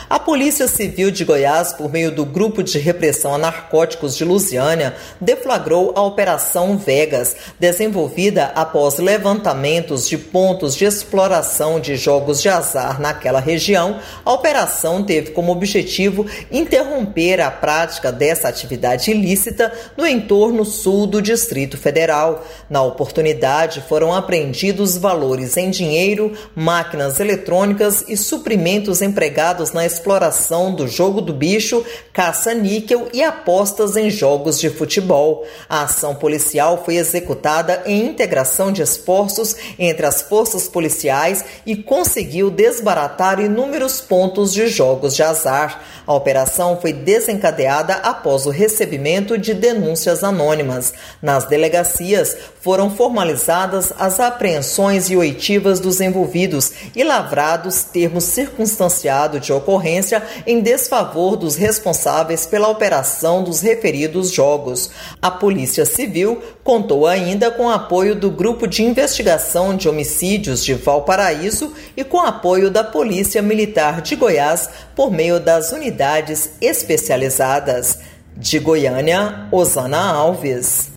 A Polícia Civil de Goiás, por meio do Grupo de Repressão a Narcóticos de Lusiânia, deflagrou a Operação Vegas, desenvolvida após levantamentos de pontos de exploração de jogos de azar naquela região. A operação teve como objetivo interromper a prática dessa atividade ilícita no entorno sul do Distrito Federal. Na oportunidade, foram apreendidos valores em dinheiro, máquinas eletrônicas e suprimentos empregados na exploração do jogo do bicho, caça-níquel e apostas em jogos de futebol. A ação policial foi executada em integração de esforços entre as forças policiais e conseguiu desbaratar inúmeros pontos de jogos de azar. A operação foi desencadeada após o recebimento de denúncias anônimas. Nas delegacias, foram formalizadas as apreensões e oitivas dos envolvidos e lavrados termos circunstanciado de ocorrência em desfavor dos responsáveis pela operação dos referidos jogos. A Polícia Civil contou ainda com o apoio do Grupo de Investigação de Homicídios de Valparaíso e com apoio da Polícia Militar de Goiás por meio das unidades especializadas. De Goiânia, Osana Alves.